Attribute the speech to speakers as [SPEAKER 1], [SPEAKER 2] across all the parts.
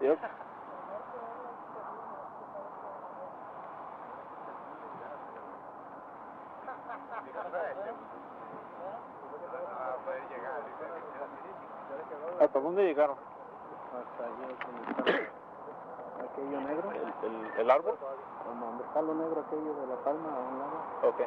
[SPEAKER 1] Yep. ¿Hasta dónde llegaron?
[SPEAKER 2] Hasta allí, donde está aquello negro.
[SPEAKER 1] ¿El árbol?
[SPEAKER 2] Donde está lo negro aquello de la palma a un lado.
[SPEAKER 1] Ok.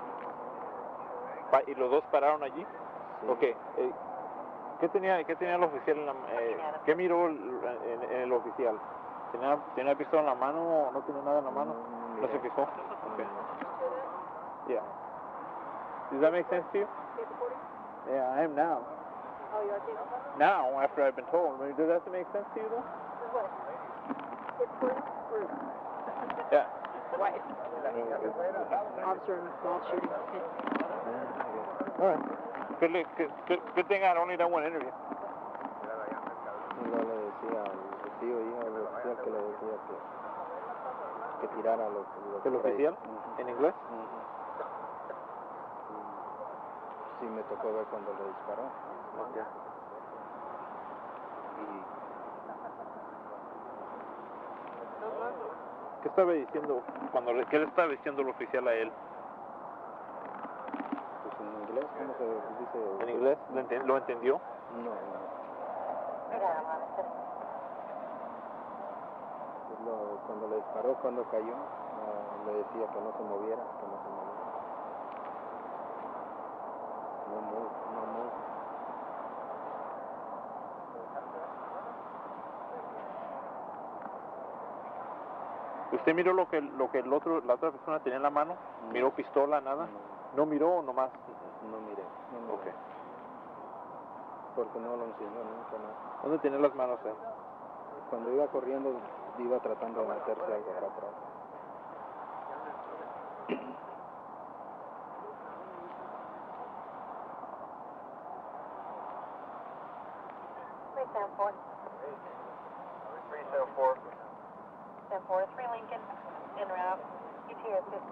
[SPEAKER 1] ¿Y los dos pararon allí?
[SPEAKER 2] Sí.
[SPEAKER 1] Ok. ¿Qué tenía el oficial en la qué miró en el oficial? ¿Tenía pistola en la mano o no tenía nada en la mano? ¿No se fijó? Okay. Yeah. Does that make sense to you? Yeah, I am now.
[SPEAKER 3] Oh, you are too?
[SPEAKER 1] Now, after I've been told. I mean, does that make sense to you though?
[SPEAKER 3] What?
[SPEAKER 1] Yeah.
[SPEAKER 3] Why? Officer involved shooting.
[SPEAKER 1] All right. Good thing I only done one interview.
[SPEAKER 2] Yo le decía al tío y al oficial que le decía que tirara a los
[SPEAKER 1] ¿El oficial? ¿En inglés?
[SPEAKER 2] Sí, me tocó ver cuando le disparó.
[SPEAKER 1] Okay. ¿Qué estaba diciendo qué le estaba diciendo el oficial a él?
[SPEAKER 2] Pues en inglés, ¿cómo se dice?
[SPEAKER 1] ¿En inglés? ¿Lo entendió?
[SPEAKER 2] No. Pues cuando le disparó, cuando cayó, le decía que no se moviera, No move.
[SPEAKER 1] ¿Usted miró lo que la otra persona tenía en la mano?
[SPEAKER 2] No.
[SPEAKER 1] ¿Miró pistola, nada? ¿No miró o nomás?
[SPEAKER 2] No miré.
[SPEAKER 1] Okay.
[SPEAKER 2] Porque no lo enseñó nunca nada.
[SPEAKER 1] ¿Dónde tenía las manos él?
[SPEAKER 2] Cuando iba corriendo, iba tratando de meterse algo acá atrás.
[SPEAKER 3] Stand 4.
[SPEAKER 4] 374.
[SPEAKER 3] Stand 4. 3 Lincoln. En route. ETA 15.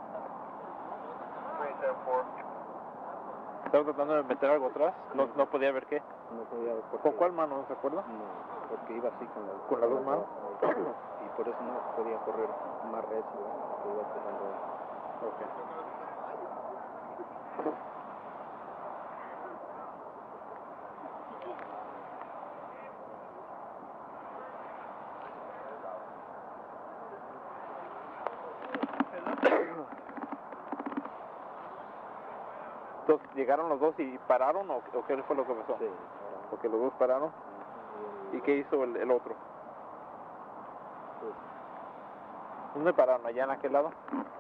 [SPEAKER 4] 374.
[SPEAKER 1] ¿Estaba tratando de meter algo atrás? No podía ver qué.
[SPEAKER 2] No podía ver por
[SPEAKER 1] ¿Con
[SPEAKER 2] qué.
[SPEAKER 1] cuál mano, no se acuerda?
[SPEAKER 2] No, porque iba así
[SPEAKER 1] ¿Con las dos manos?
[SPEAKER 2] Y por eso no podía correr más recio, porque iba empezando.
[SPEAKER 1] Okay. Entonces, ¿llegaron los dos y pararon o qué fue lo que pasó?
[SPEAKER 2] Sí,
[SPEAKER 1] Porque los dos pararon. ¿Y qué hizo el otro?
[SPEAKER 2] Pues,
[SPEAKER 1] ¿Dónde pararon? ¿Allá en aquel lado?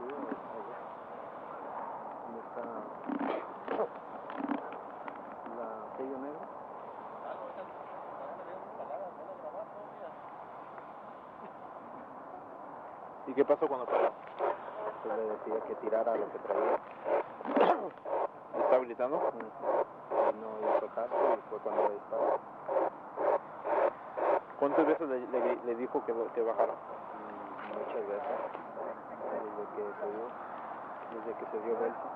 [SPEAKER 2] ¿dónde está aquello negro?
[SPEAKER 1] ¿Y qué pasó cuando pararon?
[SPEAKER 2] Pues le decía que tirara lo que traía.
[SPEAKER 1] ¿Me está habilitando?
[SPEAKER 2] Y no hizo caso y fue cuando le disparó.
[SPEAKER 1] ¿Cuántas veces le dijo que bajara?
[SPEAKER 2] Muchas veces. Desde que se dio vuelta.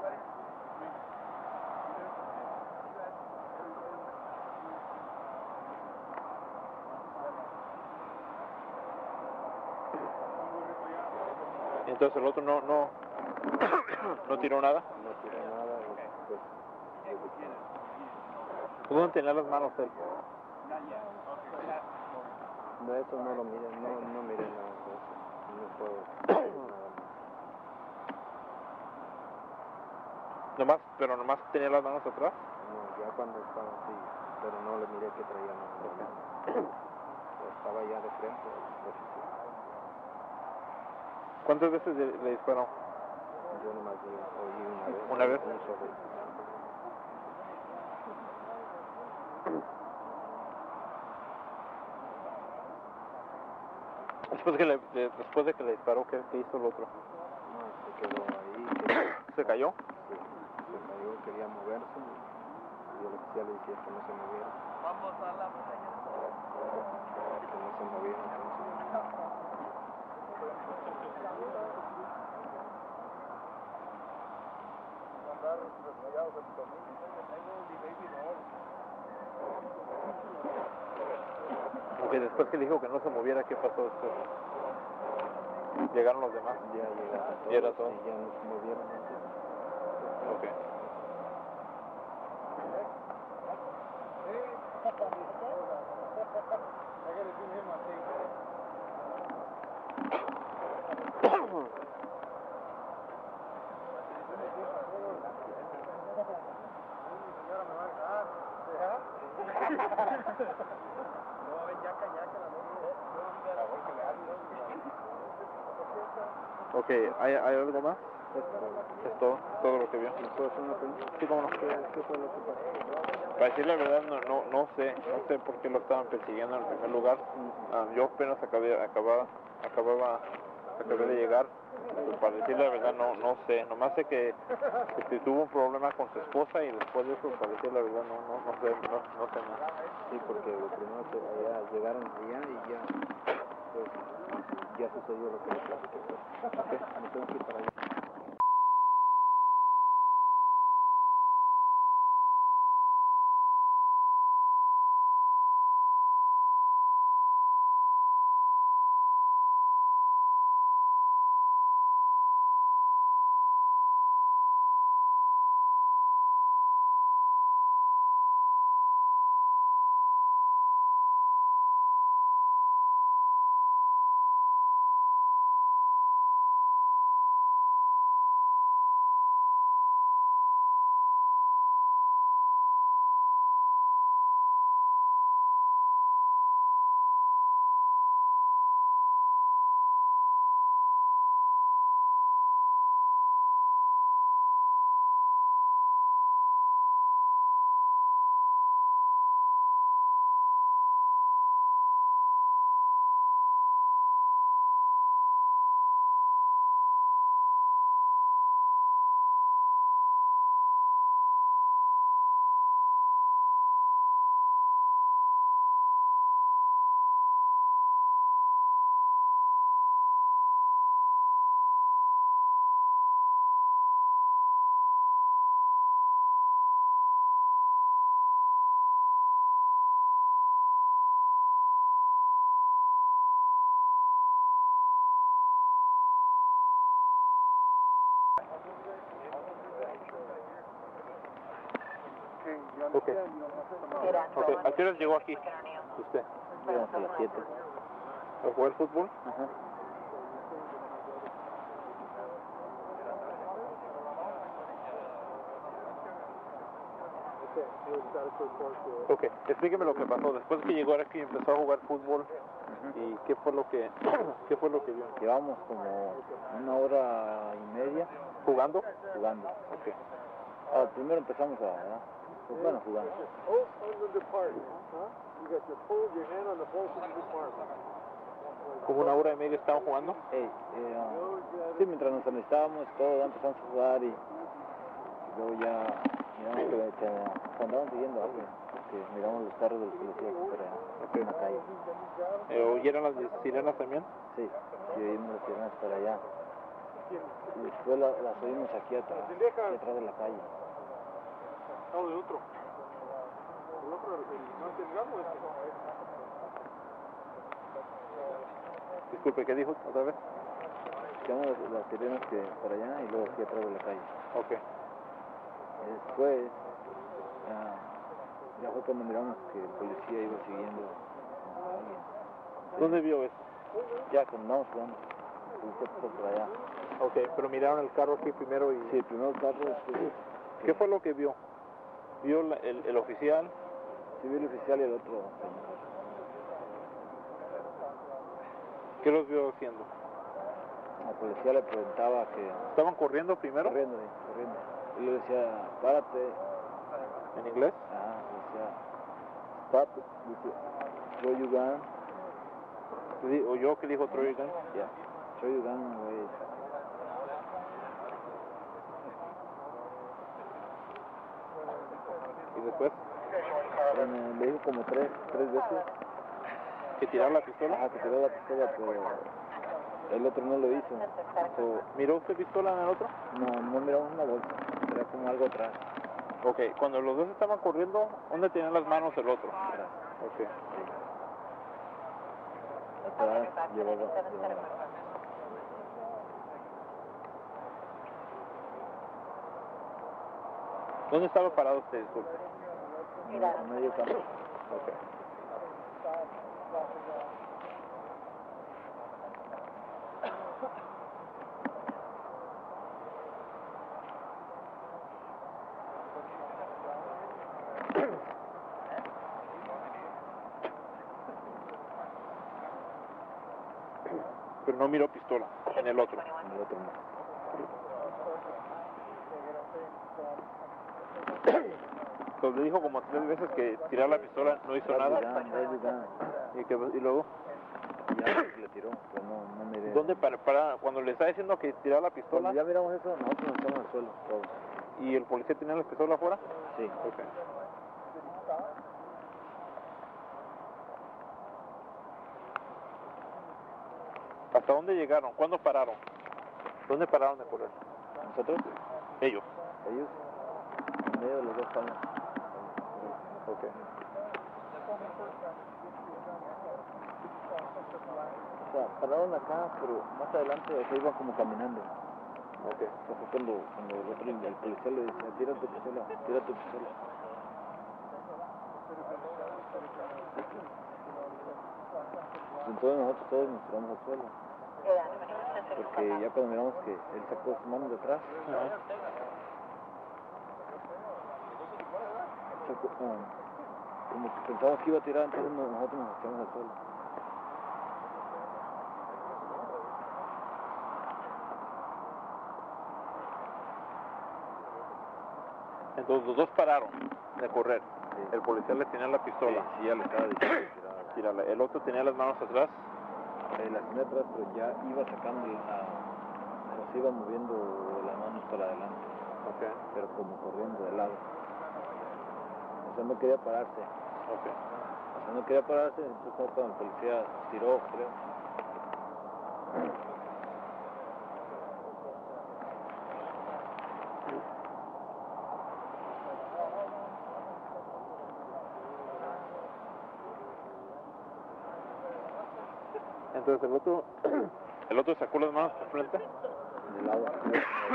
[SPEAKER 1] Entonces el otro no tiró nada.
[SPEAKER 2] No tiró nada y pues
[SPEAKER 1] ¿Dónde tenía las manos él?
[SPEAKER 2] de eso no lo miré, no miré nada de eso. No fue nada más.
[SPEAKER 1] Pero nomás tenía las manos atrás.
[SPEAKER 2] No, ya cuando estaba así, pero no le miré que traía nada. Estaba ya de frente.
[SPEAKER 1] ¿Cuántas veces le disparó?
[SPEAKER 2] Yo nomás oí una vez.
[SPEAKER 1] ¿Una vez?
[SPEAKER 2] Un solo.
[SPEAKER 1] Después de que le disparó, ¿qué hizo el otro?
[SPEAKER 2] No, se quedó ahí.
[SPEAKER 1] ¿Se cayó?
[SPEAKER 2] Sí, se cayó, quería moverse y el oficial le decía que no se moviera.
[SPEAKER 4] Vamos a la botella.
[SPEAKER 2] Que no se moviera, entonces.
[SPEAKER 4] Andar resfriados en tu familia. Tengo mi baby doll.
[SPEAKER 1] Ok, después que le dijo que no se moviera, ¿qué pasó después? ¿Llegaron los demás?
[SPEAKER 2] Ya llegaron todos.
[SPEAKER 1] ¿Y era todo?
[SPEAKER 2] Y ya nos movieron.
[SPEAKER 1] Ok. Ok, ¿hay algo más? Es todo lo que vio.
[SPEAKER 2] ¿Me puedo hacer una pregunta?
[SPEAKER 1] Sí, cómo no.
[SPEAKER 2] ¿Qué fue lo que pasó?
[SPEAKER 1] Para decir la verdad, no sé por qué lo estaban persiguiendo en primer lugar. Yo apenas acabé de llegar. Pues para decir la verdad, no sé. Nomás sé que tuvo un problema con su esposa y después de eso, para decir la verdad, no sé nada.
[SPEAKER 2] Sí, porque lo primero que allá llegaron allá y ya, pues, ya sucedió lo que le platiqué.
[SPEAKER 1] Okay.
[SPEAKER 2] Me tengo que ir para allá.
[SPEAKER 1] Okay. Okay. ¿A qué hora llegó aquí? ¿Usted?
[SPEAKER 2] Llegamos a las 7.
[SPEAKER 1] ¿A jugar fútbol?
[SPEAKER 2] Ajá.
[SPEAKER 1] Ok, explíqueme lo que pasó. Después que llegó aquí empezó a jugar fútbol, ¿y qué fue lo que vio?
[SPEAKER 2] Llevamos como 1 hora y media
[SPEAKER 1] ¿Jugando?
[SPEAKER 2] jugando.
[SPEAKER 1] Ok.
[SPEAKER 2] Primero empezamos jugando.
[SPEAKER 1] ¿Como 1 hora y media estaban jugando?
[SPEAKER 2] Sí, mientras nos alistábamos, todo, empezamos a jugar y luego ya miramos que andaban siguiendo a alguien, porque miramos los carros de los policías por allá, en la calle.
[SPEAKER 1] ¿Oyeron las sirenas también?
[SPEAKER 2] Sí, oímos las sirenas por allá. Y después las oímos aquí atrás de la calle.
[SPEAKER 1] ¿El otro? ¿El otro, el más delgado o Disculpe, ¿qué dijo otra vez?
[SPEAKER 2] Escuchamos las sirenas que por allá y luego aquí atrás de la calle.
[SPEAKER 1] Ok.
[SPEAKER 2] Después, ya fue cuando miramos que el policía iba siguiendo a alguien.
[SPEAKER 1] ¿Dónde vio eso?
[SPEAKER 2] Ya cuando andamos jugando, el policía pasó por allá.
[SPEAKER 1] Ok, pero miraron el carro aquí primero y...
[SPEAKER 2] Sí, el primer carro, después...
[SPEAKER 1] ¿Qué fue lo que vio? ¿Vio el oficial?
[SPEAKER 2] Sí, vio el oficial y el otro.
[SPEAKER 1] ¿Qué los vio haciendo?
[SPEAKER 2] La policía le preguntaba que...
[SPEAKER 1] ¿Estaban corriendo primero?
[SPEAKER 2] Corriendo. Y le decía, párate.
[SPEAKER 1] ¿En inglés?
[SPEAKER 2] Decía, stop. Dice, throw your gun.
[SPEAKER 1] ¿Oyó que dijo throw your gun?
[SPEAKER 2] Yeah, throw your gun away.
[SPEAKER 1] ¿Y después?
[SPEAKER 2] Le dijo como tres veces.
[SPEAKER 1] ¿Que tirara la pistola?
[SPEAKER 2] Que tiró la pistola, pero el otro no lo hizo.
[SPEAKER 1] ¿Miró usted pistola en el otro?
[SPEAKER 2] No miramos una bolsa, era como algo atrás.
[SPEAKER 1] Ok, cuando los dos estaban corriendo, ¿dónde tenían las manos el otro?
[SPEAKER 2] Atrás.
[SPEAKER 1] Ok.
[SPEAKER 2] Atrás llevaba.
[SPEAKER 1] ¿Dónde estaba parado usted, disculpe?
[SPEAKER 2] A medio campo.
[SPEAKER 1] Ok. Pero no miró pistola en el otro.
[SPEAKER 2] En el otro no.
[SPEAKER 1] Entonces le dijo como 3 veces que tirar la pistola, no hizo nada. Y luego,
[SPEAKER 2] Ya le tiró, pero no miré.
[SPEAKER 1] ¿dónde para cuando le está diciendo que tirar la pistola?
[SPEAKER 2] Cuando ya miramos eso, nosotros nos echamos al suelo, todos.
[SPEAKER 1] ¿Y el policía tenía la pistola afuera?
[SPEAKER 2] Sí.
[SPEAKER 1] Ok. ¿Hasta dónde llegaron? ¿Cuándo pararon? ¿Dónde pararon de correr?
[SPEAKER 2] ¿Nosotros?
[SPEAKER 1] Ellos.
[SPEAKER 2] Ellos, en medio de los dos palos.
[SPEAKER 1] Ok.
[SPEAKER 2] O sea, pararon acá, pero más adelante se iban como caminando.
[SPEAKER 1] Ok.
[SPEAKER 2] Eso fue cuando el otro, el policía le decía, tira tu pistola, tira tu pistola. Entonces nosotros todos nos tiramos al suelo. Porque ya cuando miramos que él sacó sus manos de atrás, sacó, como que pensamos que iba a tirar, entonces nosotros nos echamos al suelo.
[SPEAKER 1] Entonces los dos pararon de correr.
[SPEAKER 2] Sí.
[SPEAKER 1] El policía le tenía la pistola.
[SPEAKER 2] Sí, ya le estaba diciendo que
[SPEAKER 1] Tírala. El otro tenía las manos atrás.
[SPEAKER 2] la tenía atrás, pero ya iba sacando, se iba moviendo las manos para adelante,
[SPEAKER 1] Ok.
[SPEAKER 2] pero como corriendo de lado. O sea, no quería pararse.
[SPEAKER 1] Ok.
[SPEAKER 2] O sea, no quería pararse, entonces fue cuando el policía tiró, creo.
[SPEAKER 1] Entonces el otro sacó las manos por frente.
[SPEAKER 2] De lado, de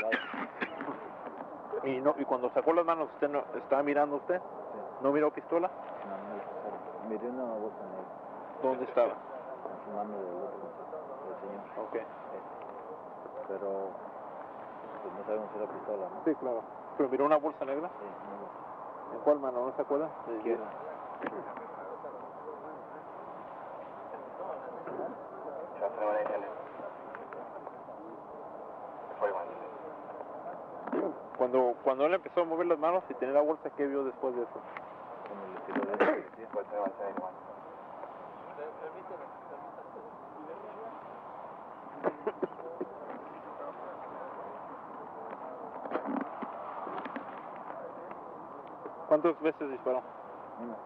[SPEAKER 2] lado.
[SPEAKER 1] Y cuando sacó las manos, ¿usted no estaba mirando usted?
[SPEAKER 2] Sí.
[SPEAKER 1] ¿No miró pistola?
[SPEAKER 2] No, miré una bolsa negra
[SPEAKER 1] ¿Dónde estaba?
[SPEAKER 2] en su mano del otro, del señor.
[SPEAKER 1] Ok.
[SPEAKER 2] Pero, pues no sabemos si era pistola, ¿no?
[SPEAKER 1] Sí, claro. ¿Pero miró una bolsa negra?
[SPEAKER 2] Sí, una bolsa.
[SPEAKER 1] ¿En cuál mano? ¿No se acuerda?
[SPEAKER 2] Izquierda.
[SPEAKER 1] Cuando él empezó a mover las manos y tenía la bolsa, ¿qué vio después de eso?
[SPEAKER 2] Cuando le tiró de ese policía.
[SPEAKER 1] ¿Cuántas veces disparó?
[SPEAKER 2] Una.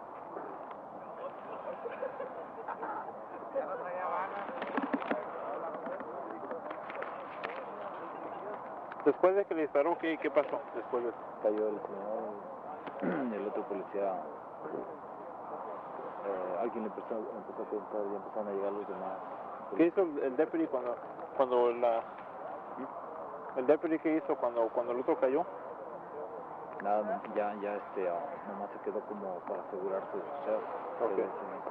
[SPEAKER 1] Después de que le disparó, ¿qué pasó después de eso?
[SPEAKER 2] Cayó el señor y el otro policía, alguien le empezó a preguntar y empezaron a llegar los demás.
[SPEAKER 1] ¿Qué hizo el deputy cuando el deputy qué hizo cuando el otro cayó?
[SPEAKER 2] Nada, ya nomás se quedó como para asegurarse de su ser.
[SPEAKER 1] Ok.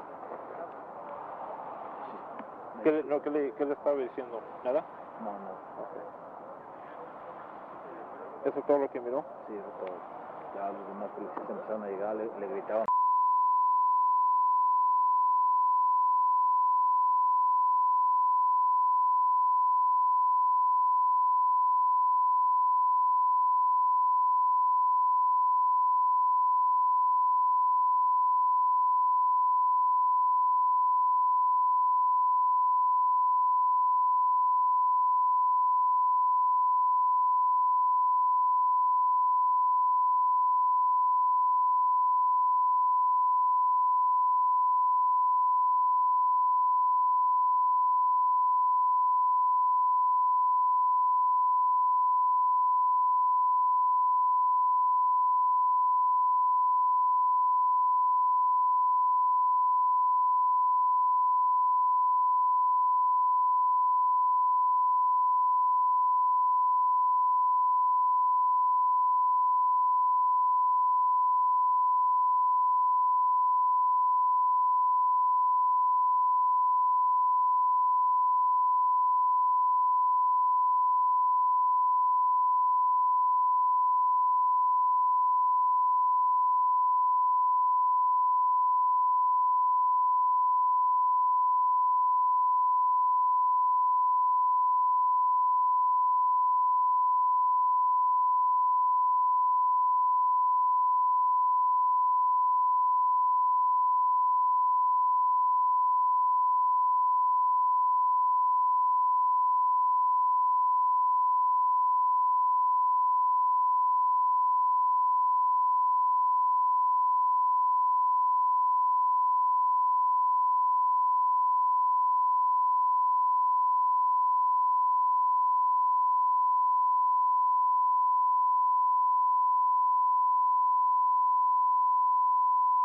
[SPEAKER 1] ¿Qué le estaba diciendo? ¿Nada?
[SPEAKER 2] No, no.
[SPEAKER 1] Ok. ¿Eso es todo lo que miró?
[SPEAKER 2] Sí, eso todo. Ya los demás policías empezaron a llegar, le gritaban.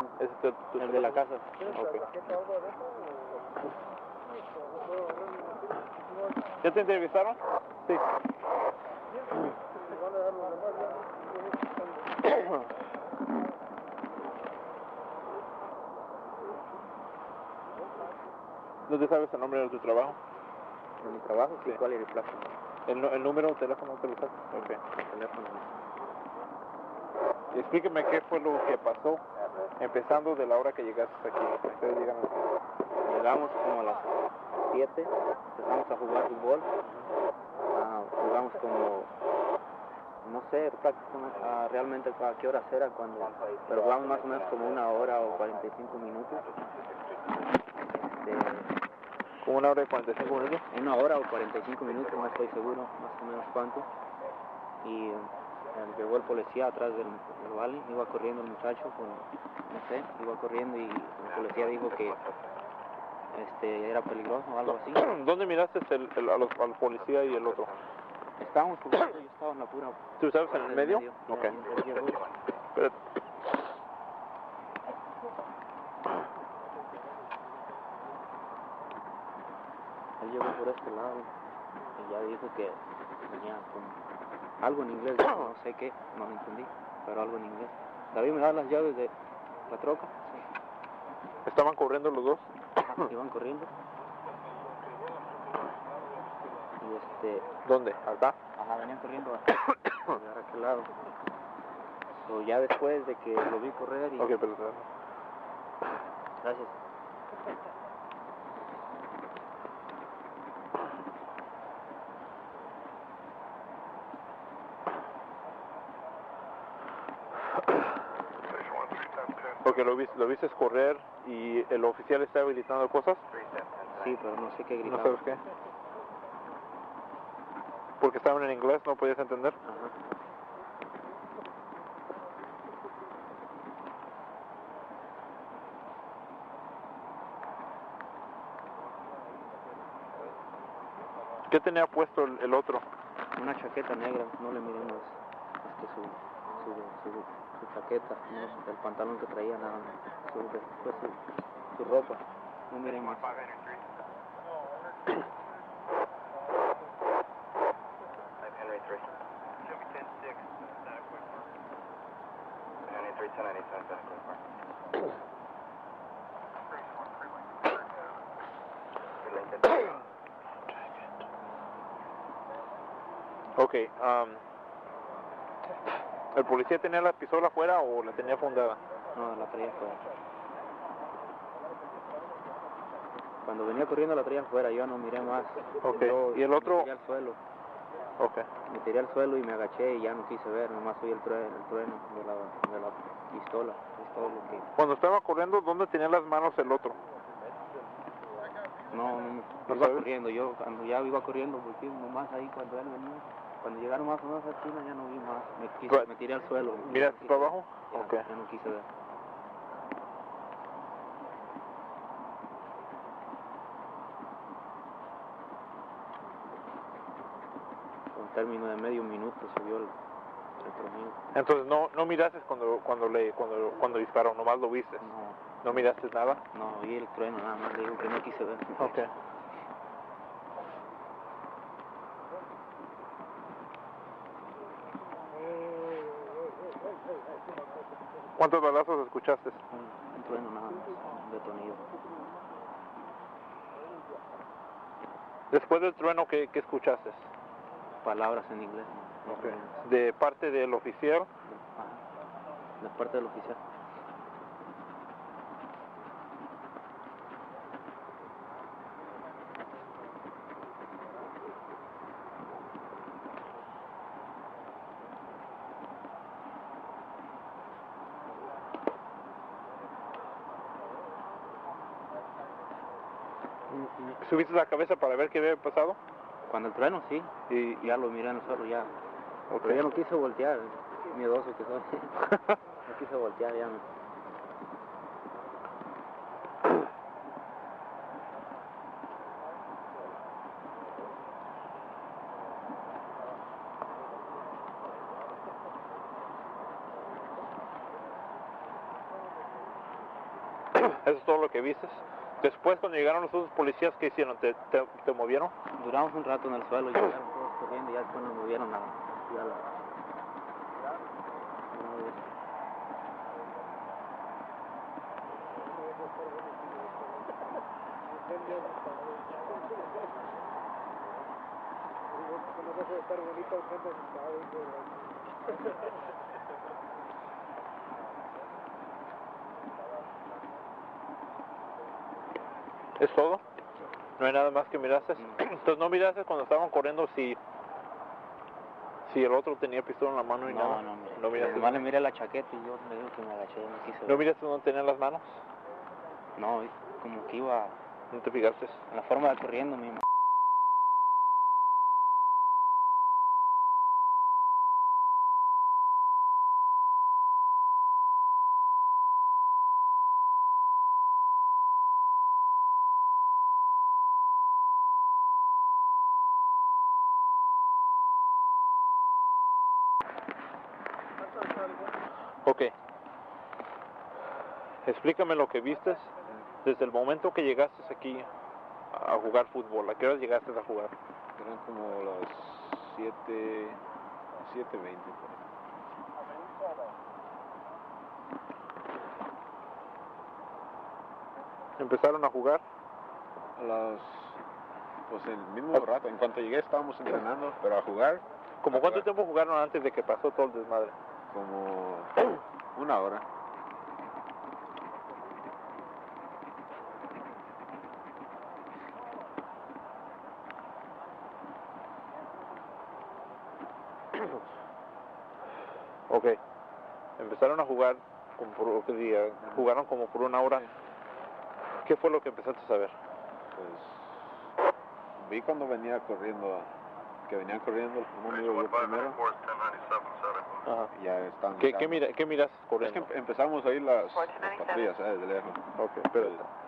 [SPEAKER 1] ¿Ese es
[SPEAKER 2] el de la casa.
[SPEAKER 1] Ok. ¿Ya te entrevistaron? Sí. ¿No te sabes el nombre de tu trabajo?
[SPEAKER 2] ¿De mi trabajo? Sí.
[SPEAKER 1] Sí.
[SPEAKER 2] ¿Cuál es el plazo?
[SPEAKER 1] ¿El número de teléfono te lo sabes? Ok.
[SPEAKER 2] El teléfono.
[SPEAKER 1] Explíqueme qué fue lo que pasó, empezando de la hora que llegaste aquí. Ustedes llegan aquí.
[SPEAKER 2] Llegamos como a las 7, empezamos a jugar fútbol. Jugamos como, no sé realmente a qué horas era pero jugamos más o menos como 1 hora o 45 minutos.
[SPEAKER 1] ¿Como 1 hora y 45 minutos?
[SPEAKER 2] 1 hora o 45 minutos, no estoy seguro más o menos cuánto. Y llegó el policía atrás del vale, iba corriendo el muchacho, no sé, iba corriendo y el policía dijo que era peligroso o algo así.
[SPEAKER 1] ¿Dónde miraste al policía y el otro?
[SPEAKER 2] Estábamos jugando, yo estaba en la pura...
[SPEAKER 1] ¿Tú sabes en el medio? Ok. Espérate.
[SPEAKER 2] Él llegó por este lado y ya dijo que tenía como algo en inglés, no sé qué, no lo entendí, pero algo en inglés. David, ¿me da las llaves de la troca? Sí.
[SPEAKER 1] ¿Estaban corriendo los dos?
[SPEAKER 2] Iban corriendo. Y
[SPEAKER 1] ¿Dónde? ¿Acá?
[SPEAKER 2] Ajá, venían corriendo a aquel lado. So, ya después de que lo vi correr y...
[SPEAKER 1] Ok, pero...
[SPEAKER 2] Gracias.
[SPEAKER 1] Porque lo viste correr y el oficial estaba gritando cosas.
[SPEAKER 2] Sí, pero no sé qué gritaba.
[SPEAKER 1] ¿No sabes qué? Porque estaban en inglés, ¿no podías entender?
[SPEAKER 2] Ajá.
[SPEAKER 1] ¿Qué tenía puesto el otro?
[SPEAKER 2] Una chaqueta negra, no le miré más su chaqueta, no, el pantalón que traía, nada, su ropa, no miré más.
[SPEAKER 5] Henry 3. Chevy 10-6, Santa Quick Park. Henry 3, 1097, Santa Quick Park.
[SPEAKER 1] Ok, ¿el policía tenía la pistola afuera o la tenía fundada?
[SPEAKER 2] No, la traía afuera. Cuando venía corriendo la traía afuera, yo no miré más.
[SPEAKER 1] Ok,
[SPEAKER 2] Yo
[SPEAKER 1] ¿y el otro?
[SPEAKER 2] Me tiré al suelo.
[SPEAKER 1] Ok.
[SPEAKER 2] Me tiré al suelo y me agaché y ya no quise ver, nomás oí el trueno de la pistola, es todo lo que...
[SPEAKER 1] Cuando estaba corriendo, ¿dónde tenía las manos el otro?
[SPEAKER 2] No iba corriendo, yo cuando ya iba corriendo, porque nomás ahí cuando él venía, cuando llegaron más o menos a la esquina ya no vi más, me tiré al suelo.
[SPEAKER 1] ¿Miraste para abajo?
[SPEAKER 2] Ya,
[SPEAKER 1] Ok.
[SPEAKER 2] ya no quise ver. Con término de medio minuto subió el tronido.
[SPEAKER 1] Entonces no miraste cuando disparó, nomás lo viste. ¿No miraste nada?
[SPEAKER 2] No, oí el trueno nada más, digo que no quise ver.
[SPEAKER 1] Ok. ¿Cuántos balazos escuchaste?
[SPEAKER 2] Un trueno nada más, un detonido.
[SPEAKER 1] Después del trueno, ¿qué escuchaste?
[SPEAKER 2] Palabras en inglés.
[SPEAKER 1] Okay. ¿De parte del oficial?
[SPEAKER 2] Ajá. De parte del oficial.
[SPEAKER 1] ¿Subiste la cabeza para ver qué había pasado?
[SPEAKER 2] Cuando el trueno, sí. Y ya lo miré en el suelo, ya. Okay. Pero ya no quise voltear, miedoso que soy. No quise voltear, ya no.
[SPEAKER 1] Eso es todo lo que viste. Después, cuando llegaron los otros policías, ¿qué hicieron? ¿Te movieron?
[SPEAKER 2] Duramos un rato en el suelo, llegaron todos corriendo y ya después nos movieron a la...
[SPEAKER 1] ¿Es todo? ¿No hay nada más que miraste? Entonces, ¿no miraste cuando estaban corriendo si el otro tenía pistola en la mano y nada? No miraste.
[SPEAKER 2] Nomás le miré la chaqueta y yo le digo que me agaché, no quise ver.
[SPEAKER 1] ¿No miraste dónde tenía las manos?
[SPEAKER 2] No, como que iba...
[SPEAKER 1] ¿No te fijaste?
[SPEAKER 2] En la forma de corriendo, mi
[SPEAKER 1] Ok. Explícame lo que vistes desde el momento que llegaste aquí a jugar fútbol. ¿A qué hora llegaste a jugar?
[SPEAKER 6] Eran como las 7:20.
[SPEAKER 1] ¿Empezaron a jugar?
[SPEAKER 6] Pues el mismo rato, en cuanto llegué estábamos entrenando, pero a jugar...
[SPEAKER 1] ¿Cómo cuánto tiempo jugaron antes de que pasó todo el desmadre?
[SPEAKER 6] Como 1 hora.
[SPEAKER 1] Ok. Empezaron a jugar, jugaron como por 1 hora. ¿Qué fue lo que empezaste a saber?
[SPEAKER 6] Pues vi cuando venía corriendo, que venían corriendo un amigo yo primero.
[SPEAKER 1] Ajá.
[SPEAKER 6] Y ya estaban...
[SPEAKER 1] ¿Qué miraste
[SPEAKER 6] Es
[SPEAKER 1] corriendo?
[SPEAKER 6] que empezamos a oír las patrullas, desde lejos.
[SPEAKER 1] Ok, pero...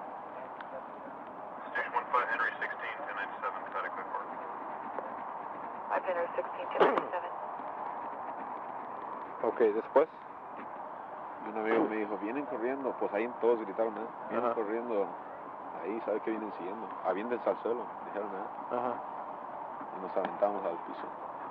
[SPEAKER 5] Station 15, Henry 16, 1097, static report.
[SPEAKER 3] 5 Henry 16, 1097.
[SPEAKER 1] Ok, después.
[SPEAKER 6] Y un amigo me dijo, vienen corriendo, pues ahí todos gritaron, vienen
[SPEAKER 1] Ajá.
[SPEAKER 6] corriendo, ahí, ¿sabe qué vienen siguiendo? Aviéntense al suelo, dijeron,
[SPEAKER 1] Ajá.
[SPEAKER 6] y nos aventamos al piso.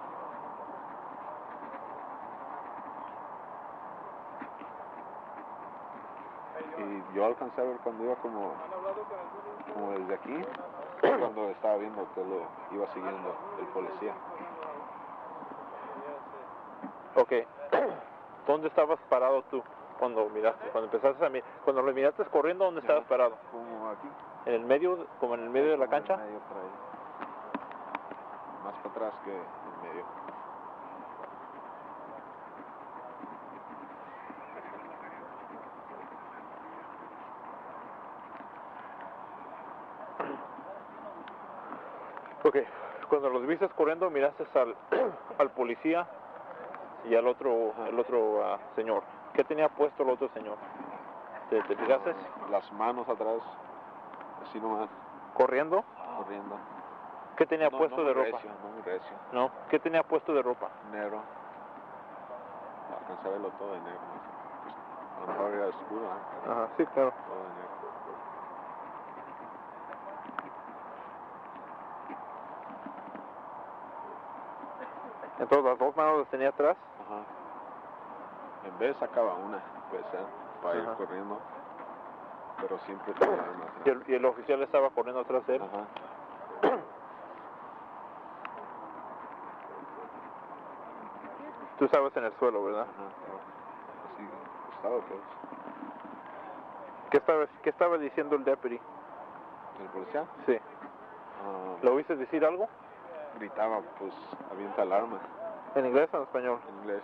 [SPEAKER 6] Y yo alcancé a ver cuando iba como desde aquí, cuando estaba viendo que lo iba siguiendo el policía.
[SPEAKER 1] Ok. ¿Dónde estabas parado tú cuando miraste? Cuando empezaste a cuando lo miraste corriendo, ¿dónde estabas parado?
[SPEAKER 6] Como aquí.
[SPEAKER 1] ¿En el medio, como en el medio de la cancha?
[SPEAKER 6] En el medio, por ahí. Más para atrás que en medio.
[SPEAKER 1] Ok. Cuando los viste corriendo, miraste al policía y al otro, señor. ¿Qué tenía puesto el otro señor? ¿Te fijaste?
[SPEAKER 6] Las manos atrás, así nomás,
[SPEAKER 1] ¿Corriendo?
[SPEAKER 6] corriendo.
[SPEAKER 1] ¿Qué tenía
[SPEAKER 6] No,
[SPEAKER 1] puesto
[SPEAKER 6] no
[SPEAKER 1] de
[SPEAKER 6] muy
[SPEAKER 1] ropa?
[SPEAKER 6] recio, no muy recio.
[SPEAKER 1] ¿No? ¿Qué tenía puesto de ropa?
[SPEAKER 6] Negro. Alcancé a verlo todo de negro. Pues, a lo mejor era oscuro, pero
[SPEAKER 1] Ajá, sí, claro.
[SPEAKER 6] todo de negro.
[SPEAKER 1] Entonces, ¿las 2 manos las tenía atrás?
[SPEAKER 6] Ajá. En vez sacaba una, puede ser, para ir
[SPEAKER 1] Ajá.
[SPEAKER 6] corriendo. Pero siempre tenía una atrás.
[SPEAKER 1] Y el oficial estaba corriendo atrás de él.
[SPEAKER 6] Ajá.
[SPEAKER 1] Tú estabas en el suelo, ¿verdad?
[SPEAKER 6] Ajá. Así, acostado pues.
[SPEAKER 1] ¿Qué estaba diciendo el deputy?
[SPEAKER 6] ¿El policía?
[SPEAKER 1] Sí. ¿Lo oíste decir algo?
[SPEAKER 6] Gritaba, pues, avienta el arma,
[SPEAKER 1] ¿En inglés o en español?
[SPEAKER 6] en inglés.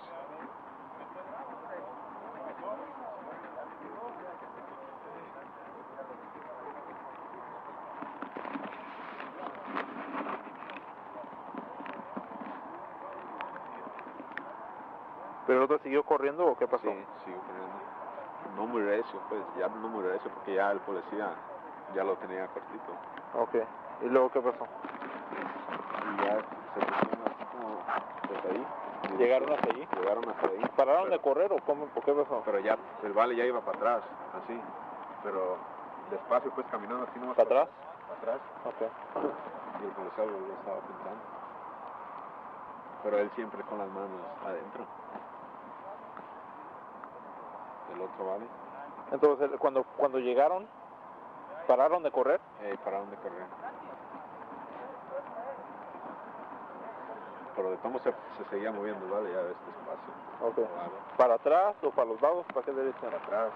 [SPEAKER 1] ¿Pero el otro siguió corriendo o qué pasó?
[SPEAKER 6] Sí, sigo corriendo. No muy recio, pues, ya no muy recio, porque ya el policía ya lo tenía cortito.
[SPEAKER 1] Ok. ¿Y luego qué pasó?
[SPEAKER 6] Y ya se pusieron así como, pues ahí. Y
[SPEAKER 1] ¿Llegaron hasta allí?
[SPEAKER 6] Llegaron hasta ahí.
[SPEAKER 1] ¿Pararon
[SPEAKER 6] pero,
[SPEAKER 1] de correr o cómo? ¿Por qué pasó?
[SPEAKER 6] Pero ya, el vale ya iba para atrás, así. pero despacio, pues caminando así nomás.
[SPEAKER 1] ¿Para atrás?
[SPEAKER 6] Para atrás.
[SPEAKER 1] Ok.
[SPEAKER 6] Y el policía lo estaba apuntando. Pero él siempre con las manos adentro. El otro, ¿vale?
[SPEAKER 1] Entonces, cuando llegaron, ¿pararon de correr?
[SPEAKER 6] Pararon de correr. Pero de todos se seguía moviendo, ¿vale? Ya ves, despacio.
[SPEAKER 1] Ok.
[SPEAKER 6] Vale.
[SPEAKER 1] ¿Para atrás o para los lados? ¿Para qué dirección?
[SPEAKER 6] Para atrás.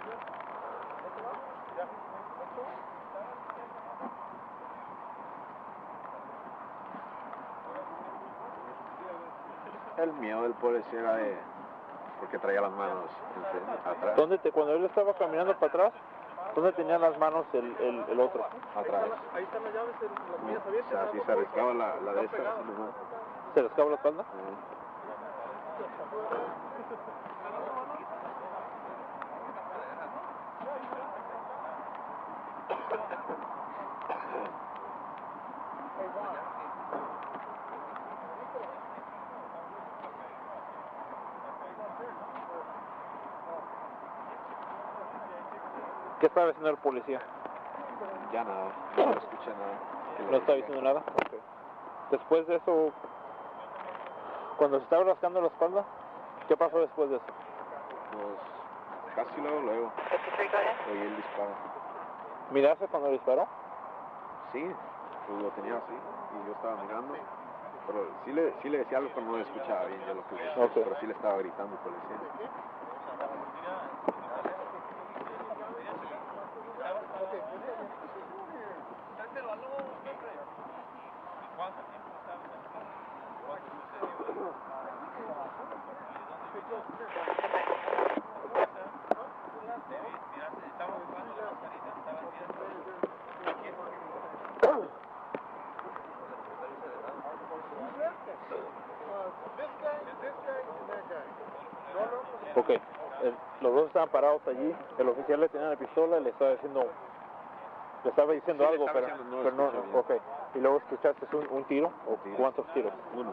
[SPEAKER 6] El miedo del policía era de... porque traía las manos atrás.
[SPEAKER 1] Cuando él estaba caminando para atrás, ¿dónde tenía las manos el otro?
[SPEAKER 6] Atrás.
[SPEAKER 4] Ahí están las llaves, las mías
[SPEAKER 6] O
[SPEAKER 4] abiertas.
[SPEAKER 6] sea, así se arriscaba la de esta. Así nomás.
[SPEAKER 1] ¿Se les acabó la espalda? ¿Qué estaba haciendo el policía?
[SPEAKER 6] Ya nada, no escuché nada.
[SPEAKER 1] ¿No estaba diciendo nada? Ok. Después de eso, cuando se estaba rascando la espalda, ¿qué pasó después de eso?
[SPEAKER 6] Pues casi luego
[SPEAKER 3] 53, go ahead.
[SPEAKER 6] oí el disparo.
[SPEAKER 1] ¿Miraste cuando disparó?
[SPEAKER 6] Sí, pues lo tenía así y yo estaba mirando. Pero sí le decía algo, pero no le escuchaba bien yo lo que le decía.
[SPEAKER 1] Ok.
[SPEAKER 6] Pero sí le estaba gritando al policía.
[SPEAKER 1] Ok. Los dos estaban parados allí, el oficial le tenía la pistola y le estaba diciendo
[SPEAKER 6] Sí, le
[SPEAKER 1] algo,
[SPEAKER 6] estaba
[SPEAKER 1] pero,
[SPEAKER 6] diciendo, no
[SPEAKER 1] pero no,
[SPEAKER 6] escuché bien.
[SPEAKER 1] ok. Y luego escuchaste un tiro, o
[SPEAKER 6] Un tiro.
[SPEAKER 1] ¿cuántos tiros?
[SPEAKER 6] Uno.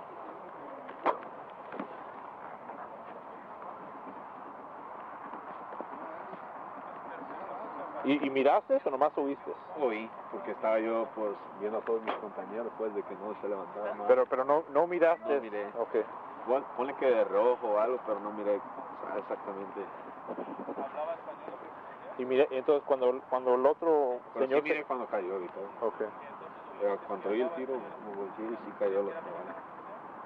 [SPEAKER 1] ¿Y miraste o nomás oíste?
[SPEAKER 6] Oí, porque estaba yo pues viendo a todos mis compañeros pues de que no se levantaron. ¿no?
[SPEAKER 1] Pero no miraste.
[SPEAKER 6] No miré.
[SPEAKER 1] Ok.
[SPEAKER 6] Bueno, ponle que de rojo o algo, pero no miré exactamente.
[SPEAKER 1] Y mira, entonces cuando el otro
[SPEAKER 6] Pero
[SPEAKER 1] señor
[SPEAKER 6] sí miré cuando cayó y todo.
[SPEAKER 1] Ok.
[SPEAKER 6] Pero cuando oí el tiro, me volteé y sí cayó el otro, ¿vale?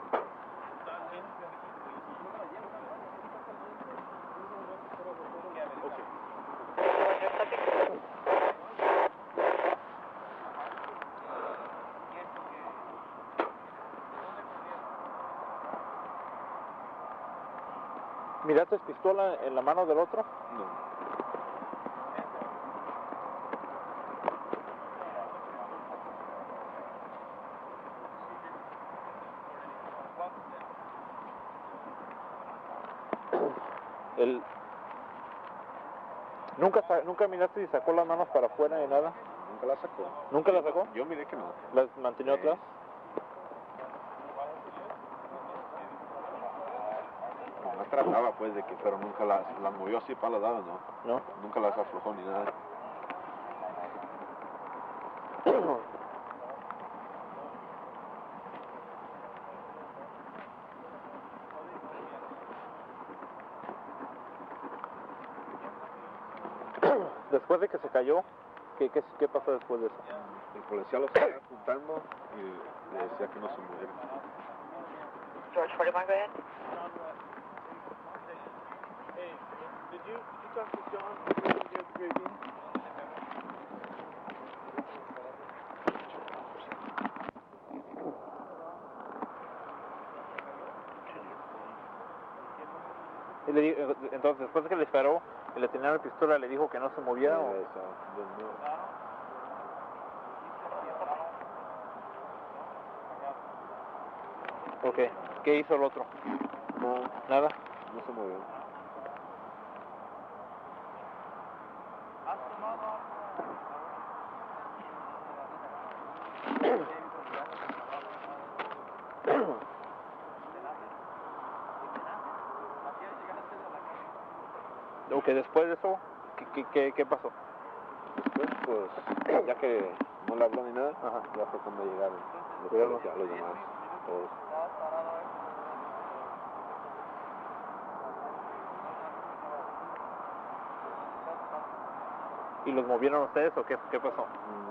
[SPEAKER 1] ¿Miraste pistola en la mano del otro?
[SPEAKER 6] No.
[SPEAKER 1] El... ¿Nunca miraste si sacó las manos para afuera ni nada?
[SPEAKER 6] Nunca la sacó.
[SPEAKER 1] ¿Nunca la sacó?
[SPEAKER 6] Yo miré que no.
[SPEAKER 1] ¿Las mantenió
[SPEAKER 6] Sí.
[SPEAKER 1] atrás?
[SPEAKER 6] Nomás trataba pues de que, pero nunca las movió así para los lados, no.
[SPEAKER 1] ¿No?
[SPEAKER 6] Nunca las aflojó ni nada.
[SPEAKER 1] Después de que se cayó, ¿qué pasó después de eso?
[SPEAKER 6] El policía lo estaba apuntando y le decía que no se moviera.
[SPEAKER 3] George 41, go ahead.
[SPEAKER 4] Hey, did you talk to John before you get the gravy?
[SPEAKER 1] Y entonces, después de que le disparó y le tenía la pistola, le dijo que no se moviera. ¿O? Ok. ¿Qué hizo el otro?
[SPEAKER 6] No,
[SPEAKER 1] Nada.
[SPEAKER 6] no se movió.
[SPEAKER 1] Ok, después de eso, ¿qué pasó?
[SPEAKER 6] pues, ya que no le habló ni nada,
[SPEAKER 1] Ajá.
[SPEAKER 6] ya fue cuando llegaron los
[SPEAKER 1] Llegaron
[SPEAKER 6] policías, los demás, todos.
[SPEAKER 1] ¿Y los movieron ustedes o qué pasó?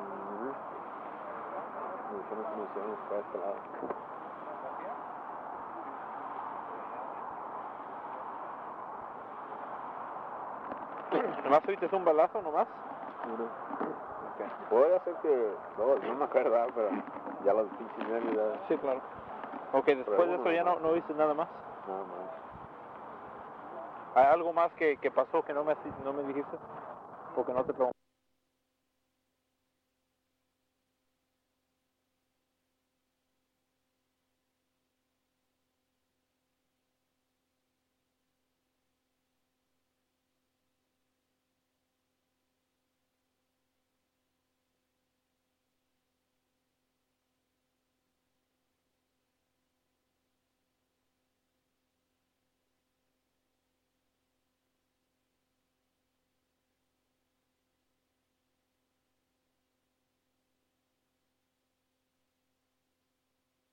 [SPEAKER 6] Me dijeron que nos hicieron para este lado.
[SPEAKER 1] ¿Nomás oíste un balazo nomás?
[SPEAKER 6] Okay. Puede ser que, no me acuerdo, pero ya los pinches nervios ya,
[SPEAKER 1] Sí, claro. Ok, después de eso ya no viste nada más.
[SPEAKER 6] nada más.
[SPEAKER 1] ¿Hay algo más que pasó que no me dijiste? ¿O que no te pregunté?